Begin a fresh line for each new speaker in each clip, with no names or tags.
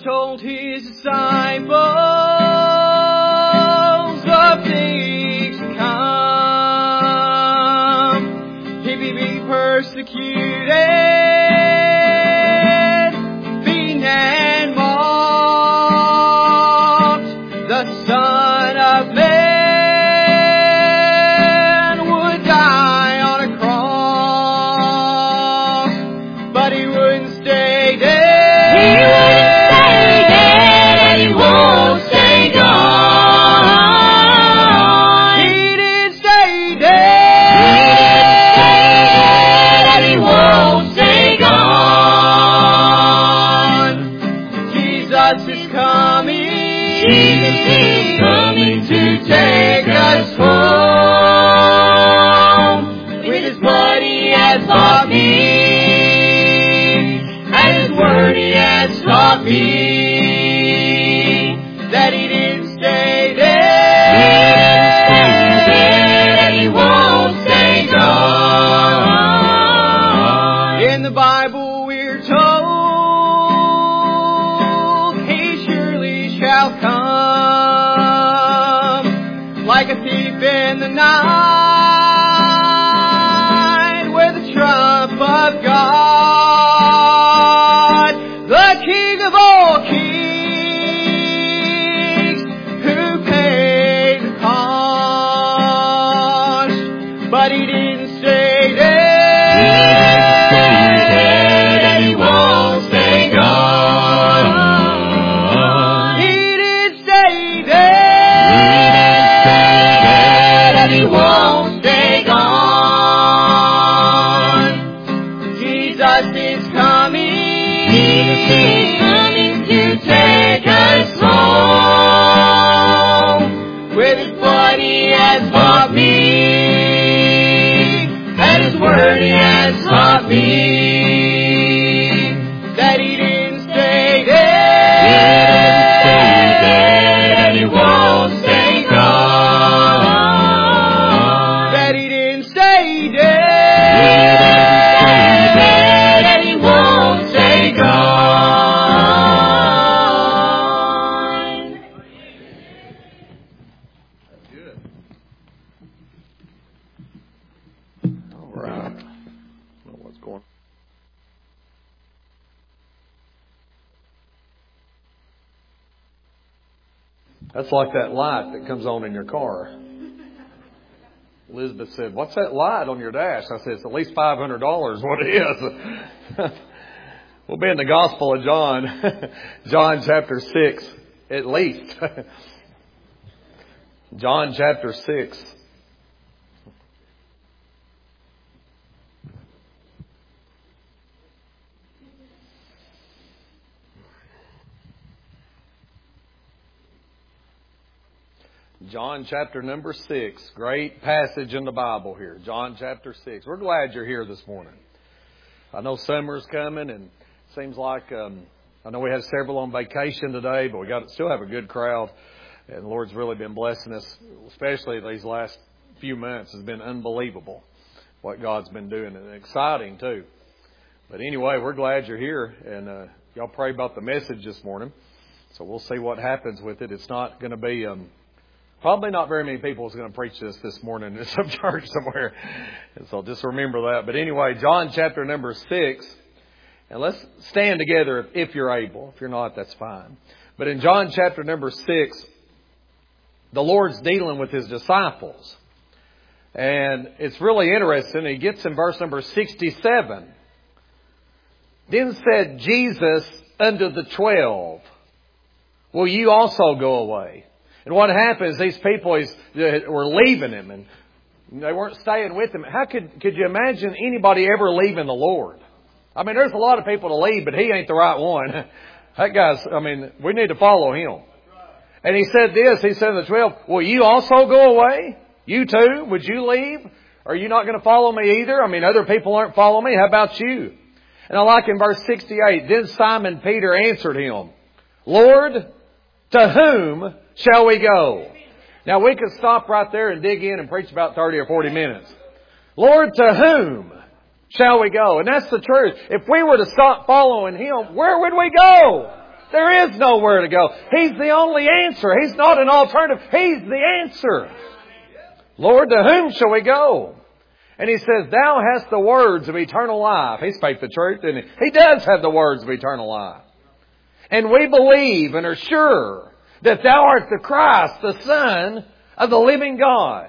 told His disciples of things to come. He be persecuted, beaten and mocked. The Son of Man would die on a cross, but He wouldn't stay dead.
He wouldn't stay dead, and He won't stay gone.
He didn't stay dead.
He won't stay gone.
Jesus is coming.
Jesus is coming to take us home. With His blood He has bought me, and His word He has taught me
That He didn't stay
He
dead.
didn't stay dead, and He won't stay gone.
In the Bible we're told He surely shall come like a thief in the night with the trump of God, the King of all kings, who paid the cost, but He didn't stay dead.
He didn't stay dead, and He won't stay gone.
He didn't stay
He
dead.
didn't stay dead, and He won't stay gone.
Jesus is coming.
Jesus is coming to take us home.
With His blood He has bought me,
And His word He has taught me
that He didn't stay
He didn't stay
dead.
dead, and He won't stay gone.
That He didn't stay
He
dead.
didn't stay dead, and He won't stay gone.
All right. I don't know what's going on. That's like that light that comes on in your car. Elizabeth said, "What's that light on your dash?" I said, "It's at least $500, what it is." We'll be in the Gospel of John, John chapter 6, at least. John chapter 6. John chapter number 6. Great passage in the Bible here. John chapter 6. We're glad you're here this morning. I know summer's coming, and it seems like, I know we had several on vacation today, but we still have a good crowd. And the Lord's really been blessing us, especially these last few months. It's been unbelievable what God's been doing, and exciting too. But anyway, we're glad you're here, and y'all pray about the message this morning. So we'll see what happens with it. It's not going to be... Probably not very many people is going to preach this morning in some church somewhere. And so just remember that. But anyway, John chapter number 6. And let's stand together if you're able. If you're not, that's fine. But in John chapter number 6, the Lord's dealing with His disciples. And it's really interesting. He gets in verse number 67. Then said Jesus unto the 12, will you also go away? And what happened is these people were leaving Him, and they weren't staying with Him. How could you imagine anybody ever leaving the Lord? I mean, there's a lot of people to leave, but He ain't the right one. That guy's, we need to follow Him. And He said this, He said to the 12, will you also go away? You too? Would you leave? Are you not going to follow me either? Other people aren't following me. How about you? And I like in verse 68, then Simon Peter answered Him, Lord, to whom shall we go? Now we could stop right there and dig in and preach about 30 or 40 minutes. Lord, to whom shall we go? And that's the truth. If we were to stop following Him, where would we go? There is nowhere to go. He's the only answer. He's not an alternative. He's the answer. Lord, to whom shall we go? And He says, Thou hast the words of eternal life. He spake the truth, didn't He? He does have the words of eternal life. And we believe and are sure that Thou art the Christ, the Son of the living God.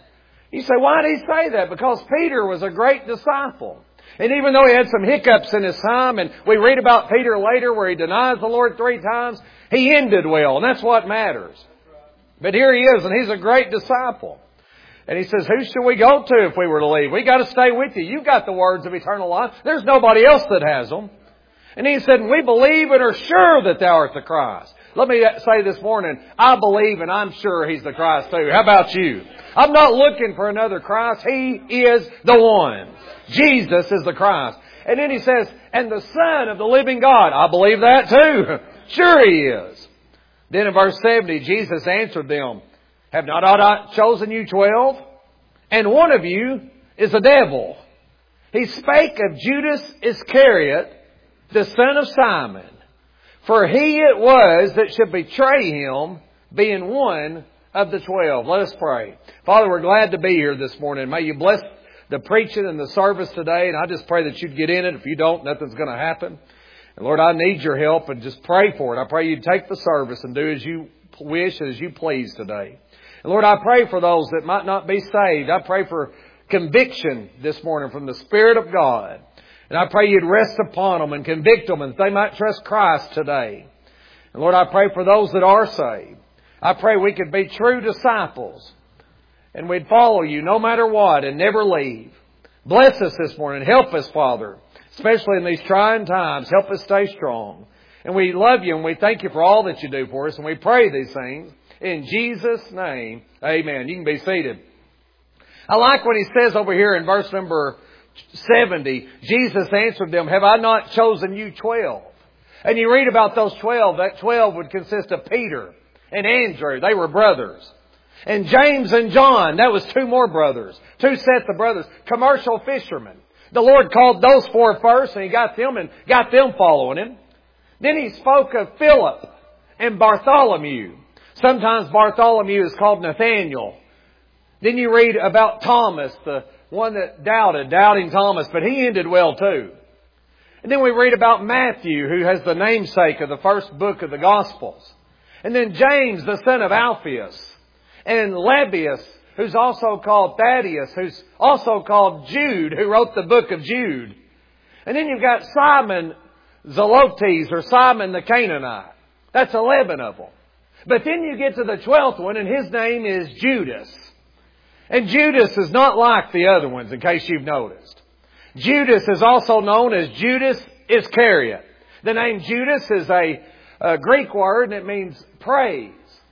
You say, why did He say that? Because Peter was a great disciple. And even though he had some hiccups in his time, and we read about Peter later where he denies the Lord 3 times, he ended well, and that's what matters. But here he is, and he's a great disciple. And he says, who should we go to if we were to leave? We got to stay with you. You've got the words of eternal life. There's nobody else that has them. And he said, we believe and are sure that Thou art the Christ. Let me say this morning, I believe and I'm sure He's the Christ too. How about you? I'm not looking for another Christ. He is the one. Jesus is the Christ. And then he says, and the Son of the living God. I believe that too. Sure He is. Then in verse 70, Jesus answered them, have not I chosen you 12? And one of you is a devil. He spake of Judas Iscariot, the son of Simon. For he it was that should betray Him, being one of the 12. Let us pray. Father, we're glad to be here this morning. May You bless the preaching and the service today. And I just pray that You'd get in it. If You don't, nothing's going to happen. And Lord, I need Your help and just pray for it. I pray You'd take the service and do as You wish, as You please today. And Lord, I pray for those that might not be saved. I pray for conviction this morning from the Spirit of God. And I pray You'd rest upon them and convict them and they might trust Christ today. And Lord, I pray for those that are saved. I pray we could be true disciples and we'd follow You no matter what and never leave. Bless us this morning. Help us, Father, especially in these trying times. Help us stay strong. And we love You and we thank You for all that You do for us. And we pray these things in Jesus' name. Amen. You can be seated. I like what he says over here in verse number 70. Jesus answered them, have I not chosen you 12? And you read about those 12. That 12 would consist of Peter and Andrew. They were brothers. And James and John, that was 2 more brothers. 2 sets of brothers. Commercial fishermen. The Lord called those 4 first and He got them following Him. Then He spoke of Philip and Bartholomew. Sometimes Bartholomew is called Nathaniel. Then you read about Thomas, the one that doubting Thomas, but he ended well too. And then we read about Matthew, who has the namesake of the first book of the Gospels. And then James, the son of Alphaeus. And Lebbaeus, who's also called Thaddeus, who's also called Jude, who wrote the book of Jude. And then you've got Simon Zelotes, or Simon the Canaanite. That's 11 of them. But then you get to the 12th one, and his name is Judas. And Judas is not like the other ones, in case you've noticed. Judas is also known as Judas Iscariot. The name Judas is a Greek word, and it means praise.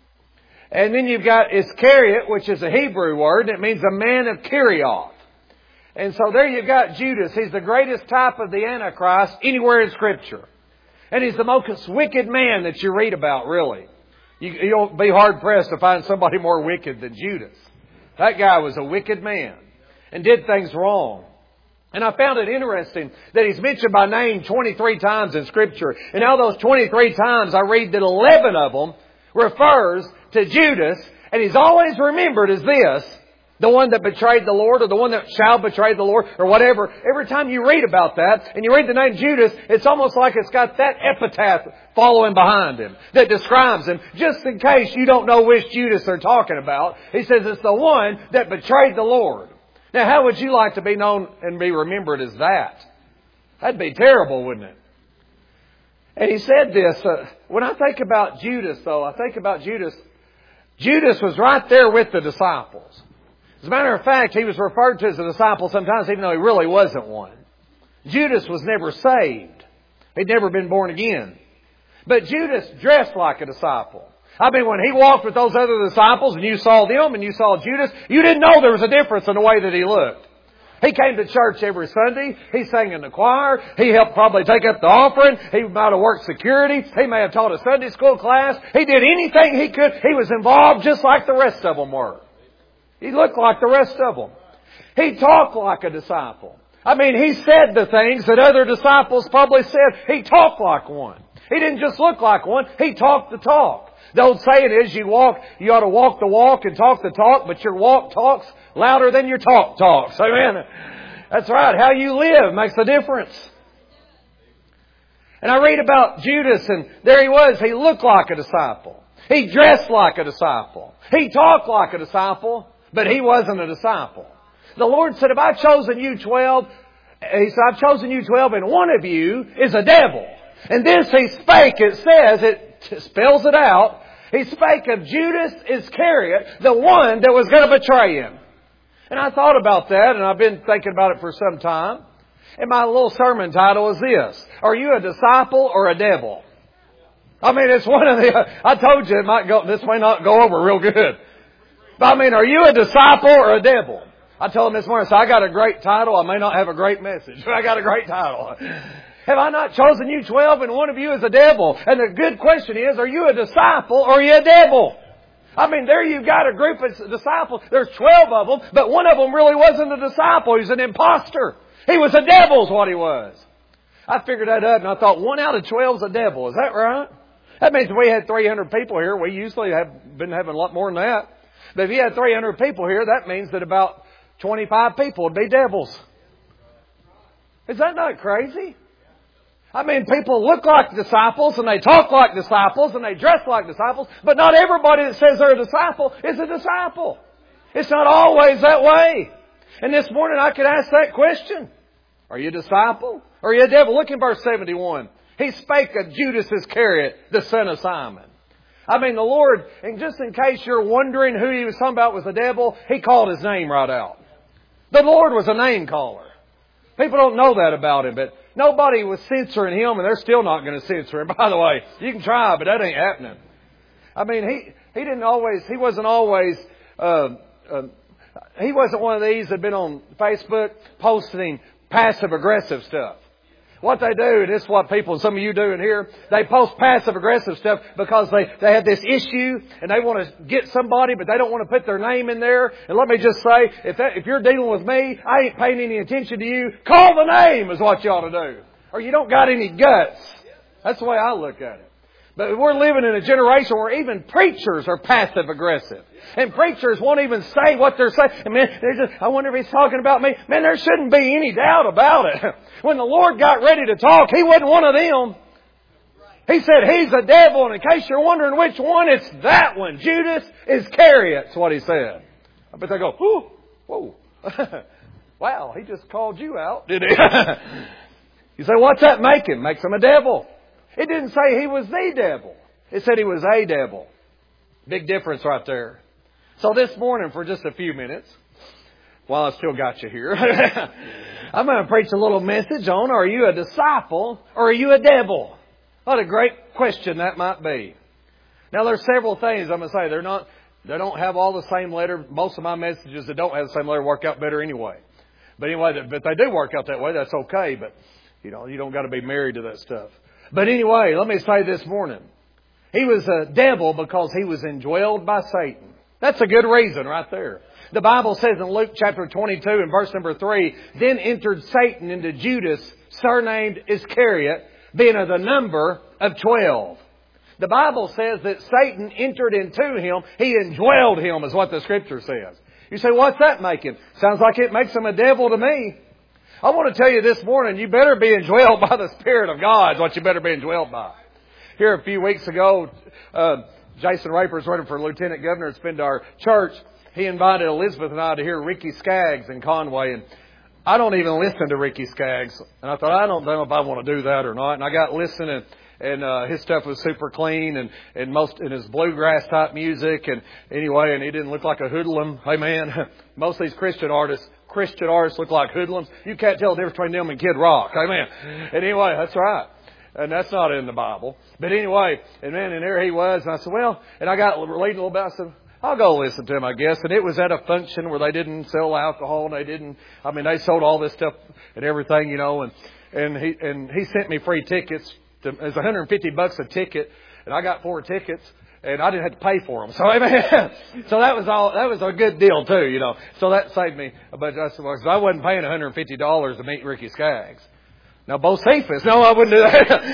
And then you've got Iscariot, which is a Hebrew word, and it means a man of Kerioth. And so there you've got Judas. He's the greatest type of the Antichrist anywhere in Scripture. And he's the most wicked man that you read about, really. You'll be hard-pressed to find somebody more wicked than Judas. That guy was a wicked man and did things wrong. And I found it interesting that he's mentioned by name 23 times in Scripture. And out of those 23 times, I read that 11 of them refers to Judas. And he's always remembered as this, the one that betrayed the Lord, or the one that shall betray the Lord, or whatever. Every time you read about that and you read the name Judas, it's almost like it's got that epitaph following behind him that describes him. Just in case you don't know which Judas they're talking about, he says it's the one that betrayed the Lord. Now, how would you like to be known and be remembered as that? That'd be terrible, wouldn't it? And he said this, when I think about Judas, though, I think about Judas. Judas was right there with the disciples. As a matter of fact, he was referred to as a disciple sometimes, even though he really wasn't one. Judas was never saved. He'd never been born again. But Judas dressed like a disciple. I mean, when he walked with those other disciples and you saw them and you saw Judas, you didn't know there was a difference in the way that he looked. He came to church every Sunday. He sang in the choir. He helped probably take up the offering. He might have worked security. He may have taught a Sunday school class. He did anything he could. He was involved just like the rest of them were. He looked like the rest of them. He talked like a disciple. I mean, he said the things that other disciples probably said. He talked like one. He didn't just look like one. He talked the talk. The old saying is you ought to walk the walk and talk the talk, but your walk talks louder than your talk talks. Amen. That's right. How you live makes a difference. And I read about Judas, and there he was. He looked like a disciple. He dressed like a disciple. He talked like a disciple, but he wasn't a disciple. The Lord said, if I've chosen you 12, He said, I've chosen you 12, and one of you is a devil. And this He spake, it says, it spells it out. He spake of Judas Iscariot, the one that was going to betray Him. And I thought about that, and I've been thinking about it for some time. And my little sermon title is this: Are you a disciple or a devil? I mean, it's one of the... I told you this may not go over real good. But I mean, are you a disciple or a devil? I told him this morning, so I got a great title. I may not have a great message, but I got a great title. Have I not chosen you 12 and one of you is a devil? And the good question is, are you a disciple or are you a devil? I mean, there you've got a group of disciples. There's 12 of them, but one of them really wasn't a disciple. He's an imposter. He was a devil is what he was. I figured that up and I thought 1 out of 12 is a devil. Is that right? That means if we had 300 people here. We usually have been having a lot more than that. But if you had 300 people here, that means that about 25 people would be devils. Is that not crazy? I mean, people look like disciples and they talk like disciples and they dress like disciples, but not everybody that says they're a disciple is a disciple. It's not always that way. And this morning I could ask that question. Are you a disciple or are you a devil? Look in verse 71. He spake of Judas Iscariot, the son of Simon. I mean, the Lord, and just in case you're wondering who He was talking about was the devil, He called his name right out. The Lord was a name caller. People don't know that about Him, but nobody was censoring Him, and they're still not going to censor Him. By the way, you can try, but that ain't happening. I mean, he wasn't one of these that had been on Facebook posting passive-aggressive stuff. What they do, and this is what people, some of you do in here, they post passive-aggressive stuff because they have this issue and they want to get somebody, but they don't want to put their name in there. And let me just say, if you're dealing with me, I ain't paying any attention to you. Call the name is what you ought to do. Or you don't got any guts. That's the way I look at it. But we're living in a generation where even preachers are passive-aggressive. And preachers won't even say what they're saying. And man, I wonder if he's talking about me. Man, there shouldn't be any doubt about it. When the Lord got ready to talk, He wasn't one of them. He said, He's a devil. And in case you're wondering which one, it's that one. Judas Iscariot. That's what He said. I bet they go, whoa. Wow, He just called you out, did He? You say, what's that make him? Makes him a devil. It didn't say he was the devil. It said he was a devil. Big difference right there. So this morning, for just a few minutes, while I still got you here, I'm going to preach a little message on, are you a disciple or are you a devil? What a great question that might be. Now, there's several things I'm going to say. They don't have all the same letter. Most of my messages that don't have the same letter work out better anyway. But anyway, but they do work out that way. That's okay. But, you don't got to be married to that stuff. But anyway, let me say this morning. He was a devil because he was indwelled by Satan. That's a good reason right there. The Bible says in Luke chapter 22 and verse number 3, then entered Satan into Judas, surnamed Iscariot, being of the number of 12. The Bible says that Satan entered into him. He indwelled him is what the Scripture says. You say, what's that make him? Sounds like it makes him a devil to me. I want to tell you this morning, you better be indwelled by the Spirit of God is what you better be indwelled by. Here a few weeks ago, Jason Raper is running for Lieutenant Governor. It's been to our church. He invited Elizabeth and I to hear Ricky Skaggs in Conway. And I don't even listen to Ricky Skaggs. And I thought, I don't know if I want to do that or not. And I got listening, and his stuff was super clean and his bluegrass type music. And anyway, and he didn't look like a hoodlum. Hey man, most of these Christian artists look like hoodlums. You can't tell the difference between them and Kid Rock. Amen. And anyway, that's right. And that's not in the Bible. But anyway, and there he was. And I said, and I got reading a little bit. I said, I'll go listen to him, I guess. And it was at a function where they didn't sell alcohol. And they sold all this stuff and everything, and he sent me free tickets. It was $150 a ticket. And I got 4 tickets. And I didn't have to pay for them. So, amen. So that was a good deal too, So that saved me a bunch. I wasn't paying $150 to meet Ricky Skaggs. Now, Bocephus. No, I wouldn't do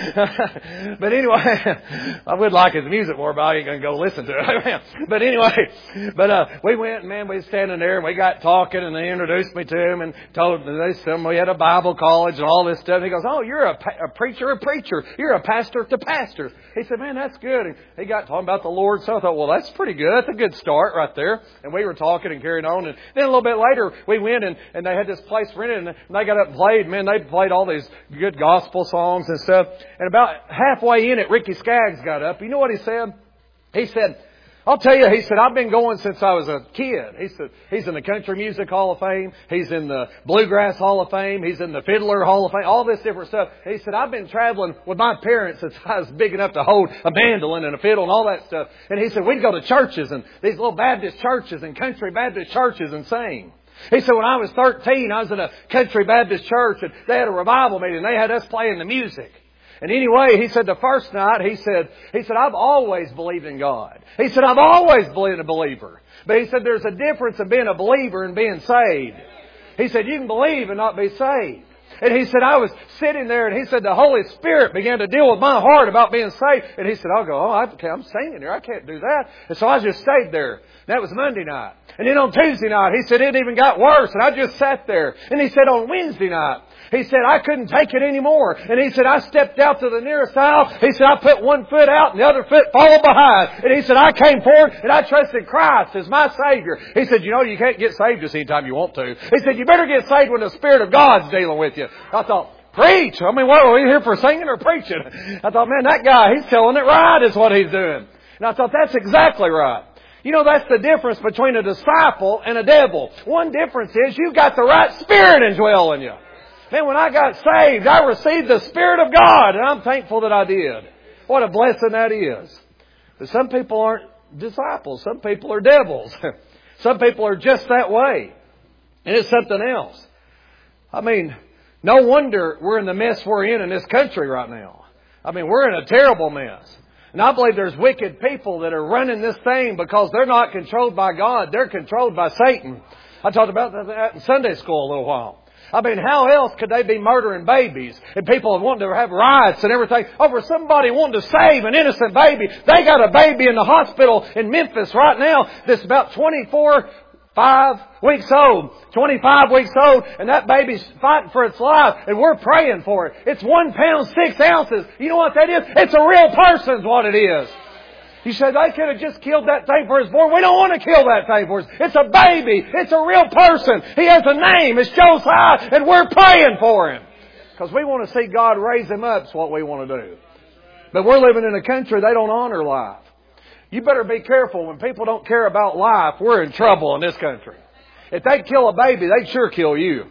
that. But anyway, I would like his music more, but I ain't going to go listen to it. But anyway, we went, and man, we was standing there, and we got talking, and they introduced me to him, and told them we had a Bible college and all this stuff. And he goes, oh, you're a preacher. You're a pastor to pastors. He said, man, that's good. And he got talking about the Lord. So I thought, well, that's pretty good. That's a good start right there. And we were talking and carrying on. And then a little bit later, we went, and they had this place rented, and they got up and played. Man, they played all these good gospel songs and stuff. And about halfway in it, Ricky Skaggs got up. You know what he said? He said, I'll tell you, he said, I've been going since I was a kid. He said, he's in the Country Music Hall of Fame. He's in the Bluegrass Hall of Fame. He's in the Fiddler Hall of Fame. All this different stuff. He said, I've been traveling with my parents since I was big enough to hold a mandolin and a fiddle and all that stuff. And he said, we'd go to churches and these little Baptist churches and country Baptist churches and sing. He said, when I was 13, I was in a country Baptist church and they had a revival meeting. They had us playing the music. And anyway, he said the first night, he said, I've always believed in God. He said, I've always been a believer. But he said, there's a difference in being a believer and being saved. He said, you can believe and not be saved. And he said, I was sitting there and he said, the Holy Spirit began to deal with my heart about being saved. And he said, I'll go, I'm singing here. I can't do that. And so I just stayed there. That was Monday night. And then on Tuesday night, he said, it even got worse. And I just sat there. And he said, on Wednesday night, he said, I couldn't take it anymore. And he said, I stepped out to the nearest aisle. He said, I put one foot out and the other foot followed behind. And he said, I came forward and I trusted Christ as my Savior. He said, you know, you can't get saved just anytime you want to. He said, you better get saved when the Spirit of God's dealing with you. I thought, preach. I mean, what are we here for, singing or preaching? I thought, man, that guy, he's telling it right is what he's doing. And I thought, that's exactly right. You know, that's the difference between a disciple and a devil. One difference is you've got the right spirit indwelling you. Man, when I got saved, I received the Spirit of God, and I'm thankful that I did. What a blessing that is. But some people aren't disciples. Some people are devils. Some people are just that way. And it's something else. I mean, no wonder we're in the mess we're in this country right now. I mean, we're in a terrible mess. And I believe there's wicked people that are running this thing because they're not controlled by God. They're controlled by Satan. I talked about that in Sunday school a little while. I mean, how else could they be murdering babies? And people wanting to have riots and everything over somebody wanting to save an innocent baby. They got a baby in the hospital in Memphis right now that's about 25 weeks old, and that baby's fighting for its life, and we're praying for it. It's 1 pound 6 ounces. You know what that is? It's a real person's what it is. You said they could have just killed that thing for his born. We don't want to kill that thing for us. It's a baby. It's a real person. He has a name. It's Josiah, and we're praying for him. Because we want to see God raise him up is what we want to do. But we're living in a country they don't honor life. You better be careful. When people don't care about life, we're in trouble in this country. If they kill a baby, they'd sure kill you.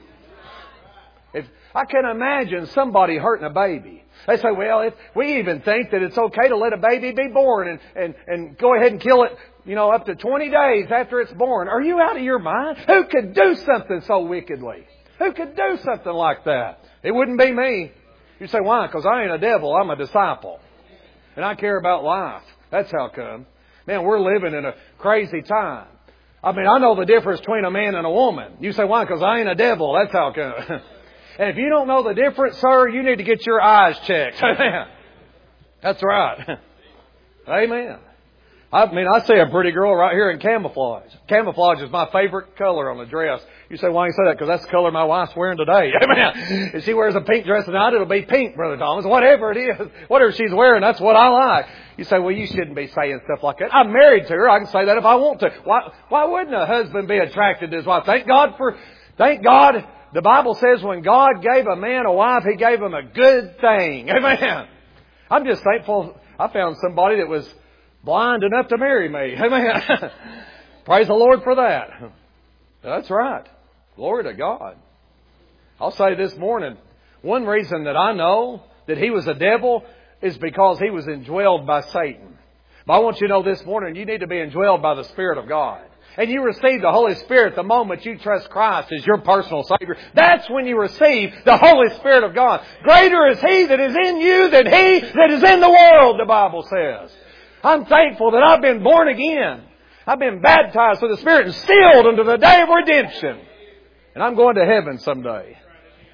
I can imagine somebody hurting a baby. They say, well, if we even think that it's okay to let a baby be born and go ahead and kill it, you know, up to 20 days after it's born. Are you out of your mind? Who could do something so wickedly? Who could do something like that? It wouldn't be me. You say, why? Because I ain't a devil. I'm a disciple. And I care about life. That's how come. Man, we're living in a crazy time. I mean, I know the difference between a man and a woman. You say, why? Because I ain't a devil. That's how come. And if you don't know the difference, sir, you need to get your eyes checked. Amen. That's right. Amen. I mean, I see a pretty girl right here in camouflage. Camouflage is my favorite color on a dress. You say, why do you say that? Because that's the color my wife's wearing today. Amen. If she wears a pink dress tonight, it'll be pink, Brother Thomas. Whatever it is, whatever she's wearing, that's what I like. You say, well, you shouldn't be saying stuff like that. I'm married to her. I can say that if I want to. Why wouldn't a husband be attracted to his wife? Thank God. The Bible says when God gave a man a wife, He gave him a good thing. Amen. I'm just thankful I found somebody that was blind enough to marry me. Amen. Praise the Lord for that. That's right. Glory to God. I'll say this morning, one reason that I know that he was a devil is because he was indwelled by Satan. But I want you to know this morning, you need to be indwelled by the Spirit of God. And you receive the Holy Spirit the moment you trust Christ as your personal Savior. That's when you receive the Holy Spirit of God. Greater is He that is in you than he that is in the world, the Bible says. I'm thankful that I've been born again. I've been baptized with the Spirit and sealed unto the day of redemption. And I'm going to heaven someday.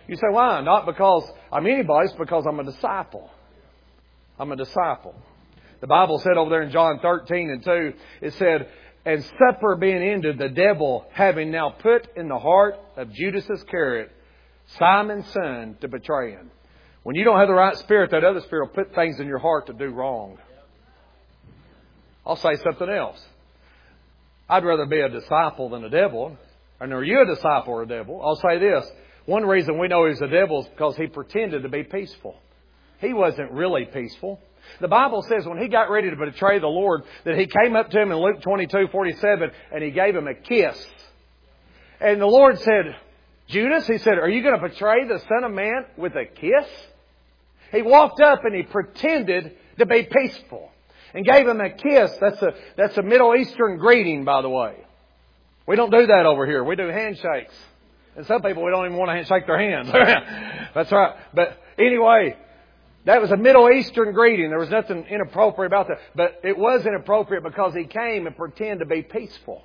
You say, why? Not because I'm anybody, it's because I'm a disciple. I'm a disciple. The Bible said over there in John 13:2, it said, and supper being ended, the devil having now put in the heart of Judas Iscariot, Simon's son, to betray him. When you don't have the right spirit, that other spirit will put things in your heart to do wrong. I'll say something else. I'd rather be a disciple than a devil. And are you a disciple or a devil? I'll say this. One reason we know he's a devil is because he pretended to be peaceful. He wasn't really peaceful. The Bible says when he got ready to betray the Lord, that he came up to him in Luke 22:47 and he gave him a kiss. And the Lord said, Judas, he said, are you going to betray the Son of Man with a kiss? He walked up and he pretended to be peaceful and gave him a kiss. That's a Middle Eastern greeting, by the way. We don't do that over here. We do handshakes. And some people, we don't even want to shake their hands. That's right. But anyway, that was a Middle Eastern greeting. There was nothing inappropriate about that. But it was inappropriate because he came and pretended to be peaceful,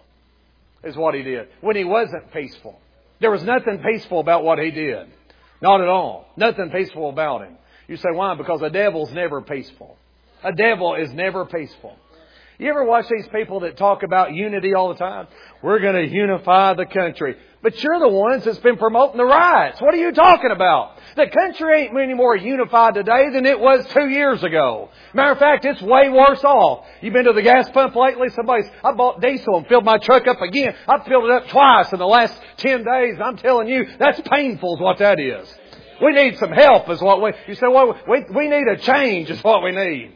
is what he did, when he wasn't peaceful. There was nothing peaceful about what he did. Not at all. Nothing peaceful about him. You say, why? Because a devil's never peaceful. A devil is never peaceful. You ever watch these people that talk about unity all the time? We're going to unify the country. But you're the ones that's been promoting the riots. What are you talking about? The country ain't any more unified today than it was 2 years ago. Matter of fact, it's way worse off. You've been to the gas pump lately? I bought diesel and filled my truck up again. I've filled it up twice in the last 10 days. I'm telling you, that's painful is what that is. We need some help is what you say, well, we need a change is what we need.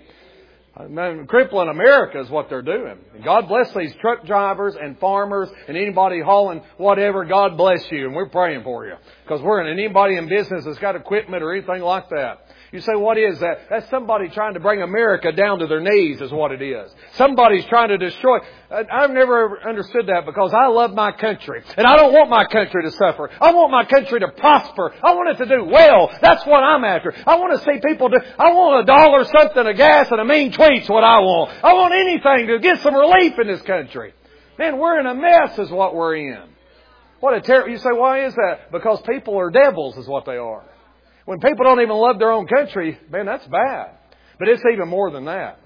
Crippling America is what they're doing. And God bless these truck drivers and farmers and anybody hauling whatever. God bless you. And we're praying for you. Because anybody in business that's got equipment or anything like that. You say, what is that? That's somebody trying to bring America down to their knees is what it is. Somebody's trying to destroy. I've never understood that because I love my country. And I don't want my country to suffer. I want my country to prosper. I want it to do well. That's what I'm after. I want to see people do. I want $1 something of gas and a mean tweet's what I want. I want anything to get some relief in this country. Man, we're in a mess is what we're in. What a terrible. You say, why is that? Because people are devils is what they are. When people don't even love their own country, man, that's bad. But it's even more than that.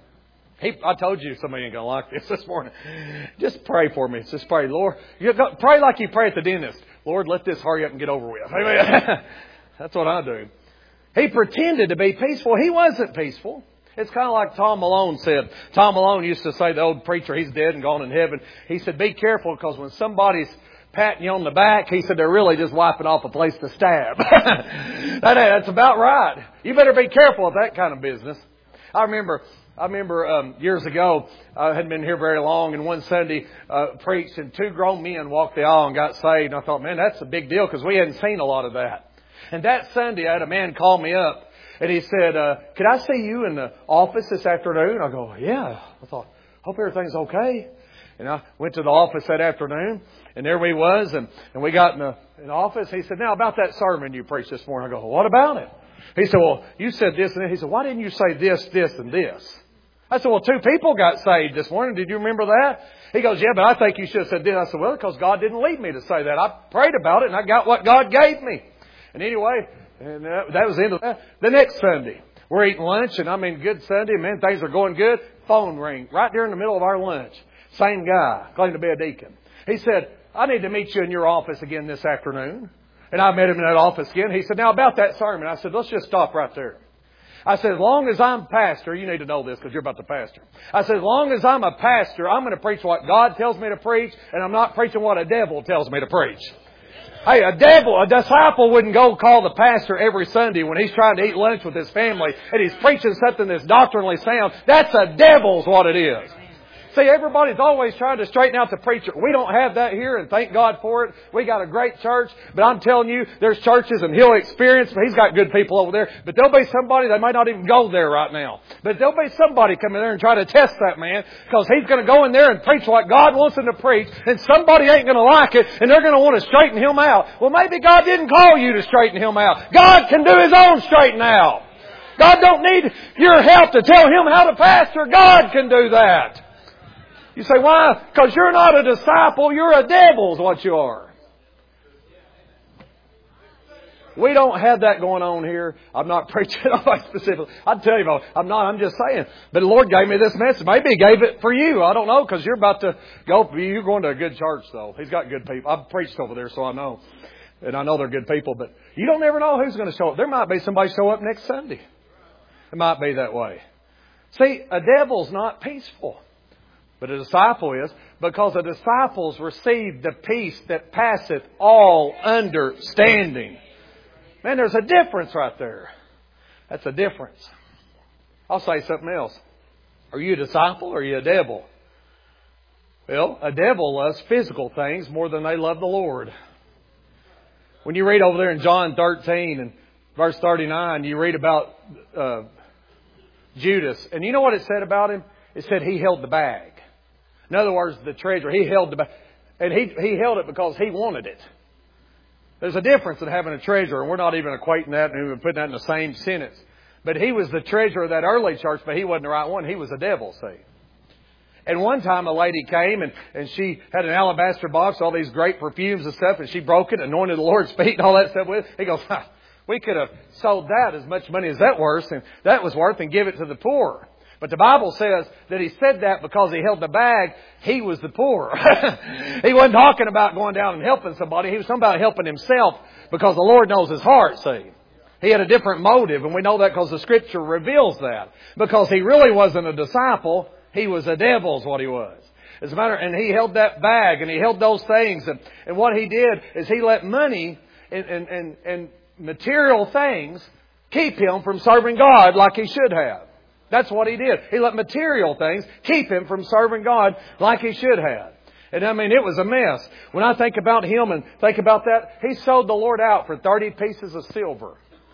I told you somebody ain't going to like this morning. Just pray for me. Just pray. Lord, pray like you pray at the dentist. Lord, let this hurry up and get over with. Amen. That's what I do. He pretended to be peaceful. He wasn't peaceful. It's kind of like Tom Malone said. Tom Malone used to say, the old preacher, he's dead and gone in heaven. He said, be careful because when somebody's patting you on the back, he said they're really just wiping off a place to stab. That's about right. You better be careful of that kind of business. I remember years ago, I hadn't been here very long, and one Sunday preached, and 2 grown men walked the aisle and got saved. And I thought, man, that's a big deal because we hadn't seen a lot of that. And that Sunday, I had a man call me up, and he said, could I see you in the office this afternoon? I go, yeah. I thought, hope everything's okay. And I went to the office that afternoon, and there we was, and we got in the office. He said, now about that sermon you preached this morning. I go, well, what about it? He said, well, you said this and that. He said, why didn't you say this, this, and this? I said, well, 2 people got saved this morning. Did you remember that? He goes, yeah, but I think you should have said this. I said, well, because God didn't lead me to say that. I prayed about it, and I got what God gave me. And anyway, and that was the end of that. The next Sunday, we're eating lunch, and good Sunday. Man, things are going good. Phone ring right there in the middle of our lunch. Same guy, claimed to be a deacon. He said, I need to meet you in your office again this afternoon. And I met him in that office again. He said, now about that sermon. I said, let's just stop right there. I said, as long as I'm pastor, you need to know this because you're about the pastor. I said, as long as I'm a pastor, I'm going to preach what God tells me to preach, and I'm not preaching what a devil tells me to preach. Hey, a disciple wouldn't go call the pastor every Sunday when he's trying to eat lunch with his family and he's preaching something that's doctrinally sound. That's a devil's what it is. See, everybody's always trying to straighten out the preacher. We don't have that here, and thank God for it. We got a great church, but I'm telling you, there's churches, and he'll experience, he's got good people over there, but there'll be somebody that might not even go there right now. But there'll be somebody come in there and try to test that man, because he's going to go in there and preach what God wants him to preach, and somebody ain't going to like it, and they're going to want to straighten him out. Well, maybe God didn't call you to straighten him out. God can do His own straighten out. God don't need your help to tell Him how to pastor. God can do that. You say, why? Because you're not a disciple, you're a devil is what you are. We don't have that going on here. I'm not preaching on specifically. I'll tell you, I'm not. I'm just saying. But the Lord gave me this message. Maybe He gave it for you. I don't know, because you're about to go. You're going to a good church, though. He's got good people. I've preached over there, so I know. And I know they're good people. But you don't ever know who's going to show up. There might be somebody show up next Sunday. It might be that way. See, a devil's not peaceful. But a disciple is, because the disciples received the peace that passeth all understanding. Man, there's a difference right there. That's a difference. I'll say something else. Are you a disciple or are you a devil? Well, a devil loves physical things more than they love the Lord. When you read over there in John 13 and verse 39, you read about Judas. And you know what it said about him? It said he held the bag. In other words, the treasure. He held the bag. And he held it because he wanted it. There's a difference in having a treasure, and we're not even equating that and even putting that in the same sentence. But he was the treasurer of that early church, but he wasn't the right one. He was a devil, see. And one time a lady came and she had an alabaster box, all these great perfumes and stuff, and she broke it, anointed the Lord's feet and all that stuff with it. He goes, we could have sold that as much money as that was worth and give it to the poor. But the Bible says that he said that because he held the bag, he was the poor. He wasn't talking about going down and helping somebody. He was talking about helping himself because the Lord knows his heart, see. He had a different motive, and we know that because the Scripture reveals that. Because he really wasn't a disciple, he was a devil is what he was. As a matter, and he held that bag, and he held those things. And what he did is he let money and material things keep him from serving God like he should have. That's what he did. He let material things keep him from serving God like he should have. And I mean, it was a mess. When I think about him and think about that, he sold the Lord out for 30 pieces of silver.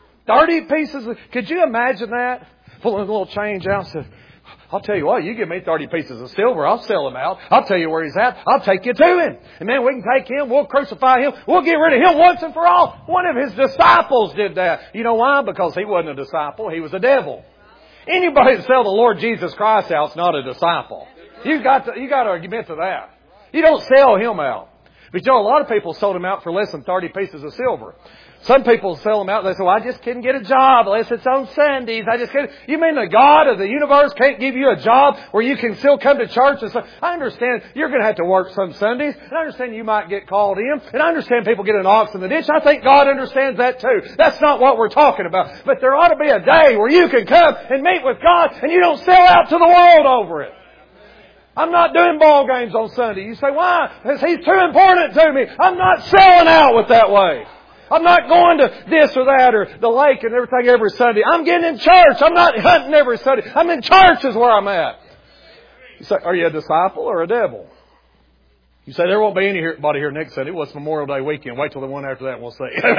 30 pieces of... Could you imagine that? Pulling a little change out and said, I'll tell you what, you give me 30 pieces of silver, I'll sell him out. I'll tell you where he's at. I'll take you to him. And man, we can take him. We'll crucify him. We'll get rid of him once and for all. One of his disciples did that. You know why? Because he wasn't a disciple. He was a devil. Anybody that sell the Lord Jesus Christ out is not a disciple. You got to admit to that. You don't sell him out. But you know, a lot of people sold him out for less than 30 pieces of silver. Some people sell them out and they say, well, I just couldn't get a job unless it's on Sundays. I just couldn't. You mean the God of the universe can't give you a job where you can still come to church? And so, I understand you're going to have to work some Sundays. And I understand you might get called in. And I understand people get an ox in the ditch. I think God understands that too. That's not what we're talking about. But there ought to be a day where you can come and meet with God and you don't sell out to the world over it. I'm not doing ball games on Sunday. You say, why? Because He's too important to me. I'm not selling out with that way. I'm not going to this or that or the lake and everything every Sunday. I'm getting in church. I'm not hunting every Sunday. I'm in church is where I'm at. You say, are you a disciple or a devil? You say, there won't be anybody here next Sunday. Well, it's Memorial Day weekend. Wait till the one after that and we'll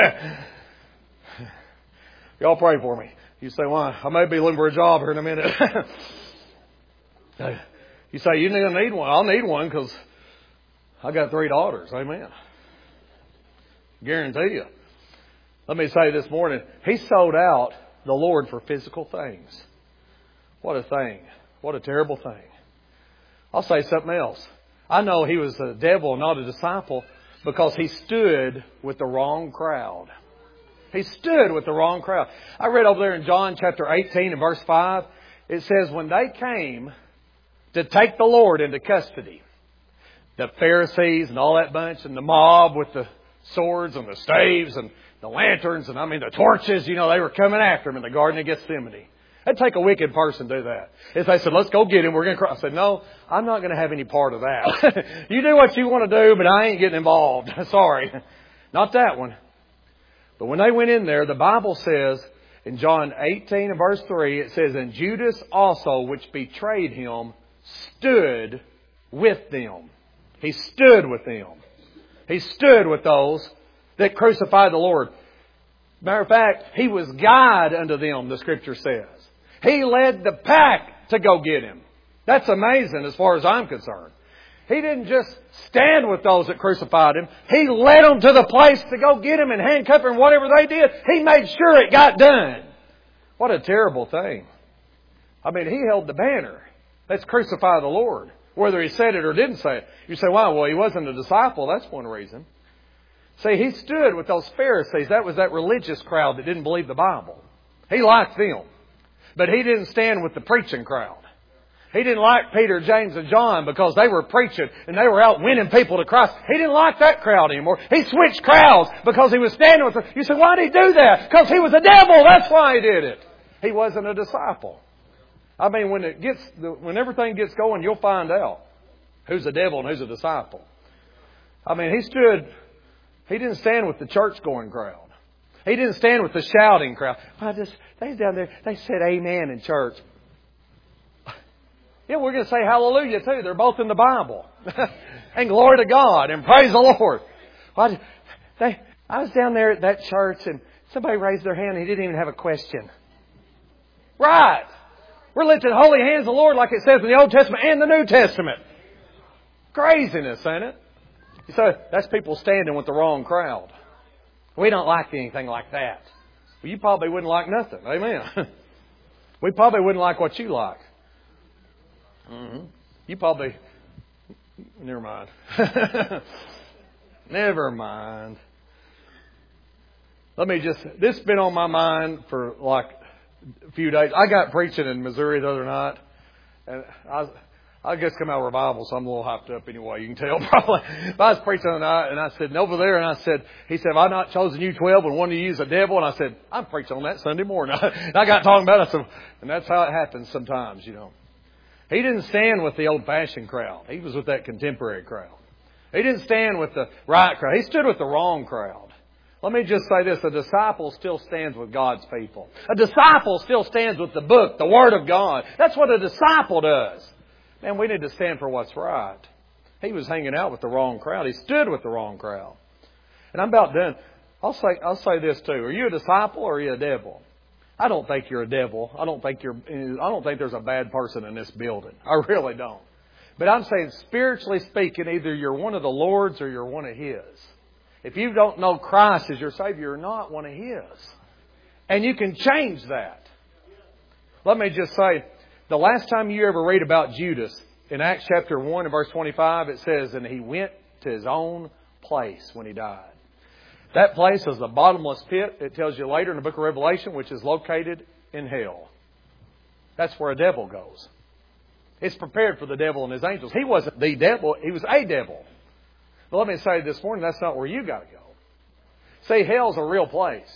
see. Y'all pray for me. You say, why? I may be looking for a job here in a minute. You say, you're going to need one. I'll need one because I got 3 daughters. Amen. Guarantee you. Let me say this morning, he sold out the Lord for physical things. What a thing. What a terrible thing. I'll say something else. I know he was a devil, not a disciple, because he stood with the wrong crowd. He stood with the wrong crowd. I read over there in John chapter 18 and verse 5. It says, when they came to take the Lord into custody, the Pharisees and all that bunch and the mob with the swords and the staves and the lanterns and the torches, they were coming after him in the Garden of Gethsemane. It'd take a wicked person to do that. If they said, let's go get him, we're going to cry. I said, no, I'm not going to have any part of that. You do what you want to do, but I ain't getting involved. Sorry. Not that one. But when they went in there, the Bible says in John 18 and verse 3, it says, and Judas also, which betrayed him, stood with them. He stood with them. He stood with those that crucified the Lord. Matter of fact, he was guide unto them, the Scripture says. He led the pack to go get him. That's amazing as far as I'm concerned. He didn't just stand with those that crucified him. He led them to the place to go get him and handcuff him, whatever they did. He made sure it got done. What a terrible thing. He held the banner. Let's crucify the Lord. Whether he said it or didn't say it. You say, wow, well, he wasn't a disciple. That's one reason. See, he stood with those Pharisees. That was that religious crowd that didn't believe the Bible. He liked them. But he didn't stand with the preaching crowd. He didn't like Peter, James, and John because they were preaching and they were out winning people to Christ. He didn't like that crowd anymore. He switched crowds because he was standing with them. You say, why did he do that? Because he was a devil. That's why he did it. He wasn't a disciple. I mean, when everything gets going, you'll find out who's a devil and who's a disciple. I mean, he didn't stand with the church-going crowd. He didn't stand with the shouting crowd. They down there, they said amen in church. Yeah, we're going to say hallelujah too. They're both in the Bible. And glory to God and praise the Lord. I was down there at that church and somebody raised their hand and he didn't even have a question. Right. We're lifting holy hands to the Lord like it says in the Old Testament and the New Testament. Craziness, ain't it? So that's people standing with the wrong crowd. We don't like anything like that. Well, you probably wouldn't like nothing. Amen. We probably wouldn't like what you like. Mm-hmm. You probably... Never mind. Never mind. This has been on my mind for like a few days. I got preaching in Missouri the other night. And I just come out of revival, so I'm a little hyped up anyway. You can tell probably. But I was preaching tonight, and I said, and over there, and I said, he said, have I not chosen you 12 and one of you is a devil? And I said, I'm preaching on that Sunday morning. And I got talking about it. And that's how it happens sometimes, you know. He didn't stand with the old-fashioned crowd. He was with that contemporary crowd. He didn't stand with the right crowd. He stood with the wrong crowd. Let me just say this. A disciple still stands with God's people. A disciple still stands with the book, the Word of God. That's what a disciple does. Man, we need to stand for what's right. He was hanging out with the wrong crowd. He stood with the wrong crowd. And I'm about done. I'll say this too. Are you a disciple or are you a devil? I don't think you're a devil. I don't think there's a bad person in this building. I really don't. But I'm saying, spiritually speaking, either you're one of the Lord's or you're one of His. If you don't know Christ as your Savior, you're not one of His. And you can change that. Let me just say, the last time you ever read about Judas, in Acts chapter 1 and verse 25, it says, and he went to his own place when he died. That place is the bottomless pit. It tells you later in the book of Revelation, which is located in hell. That's where a devil goes. It's prepared for the devil and his angels. He wasn't the devil. He was a devil. But let me say this morning, that's not where you got to go. See, hell's a real place.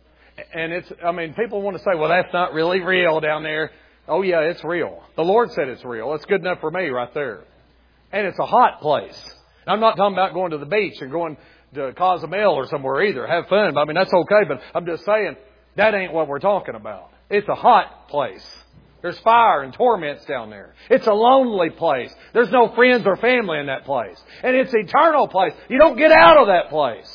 And people want to say, well, that's not really real down there. Oh, yeah, it's real. The Lord said it's real. That's good enough for me right there. And it's a hot place. And I'm not talking about going to the beach and going to Cozumel or somewhere either. Have fun. That's okay. But I'm just saying, that ain't what we're talking about. It's a hot place. There's fire and torments down there. It's a lonely place. There's no friends or family in that place. And it's an eternal place. You don't get out of that place.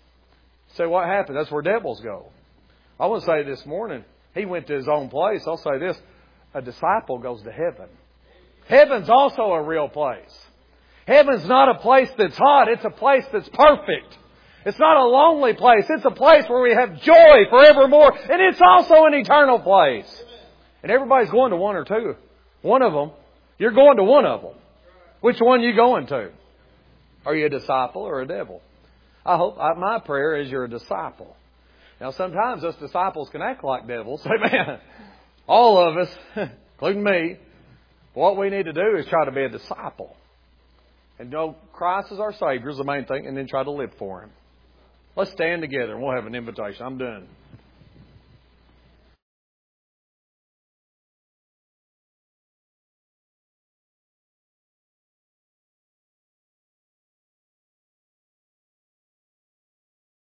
So what happened? That's where devils go. I want to say this morning, he went to his own place. I'll say this. A disciple goes to heaven. Heaven's also a real place. Heaven's not a place that's hot. It's a place that's perfect. It's not a lonely place. It's a place where we have joy forevermore. And it's also an eternal place. And everybody's going to one or two. One of them. You're going to one of them. Which one are you going to? Are you a disciple or a devil? My prayer is you're a disciple. Now sometimes us disciples can act like devils. Amen. All of us, including me, what we need to do is try to be a disciple. And know Christ is our Savior is the main thing, and then try to live for Him. Let's stand together and we'll have an invitation. I'm done.